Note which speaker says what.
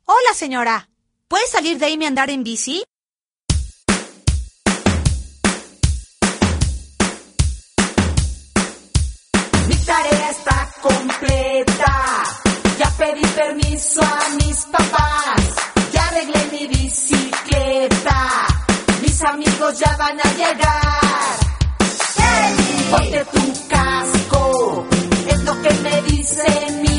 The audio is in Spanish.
Speaker 1: Hola, señora. ¿Puede salir de ahí y andar en bici?
Speaker 2: Mi tarea está completa. Ya pedí permiso a mis papás. Ya arreglé mi bicicleta. Mis amigos ya van a llegar. ¡Hey! Ponte tu casco. Es lo que me dice mi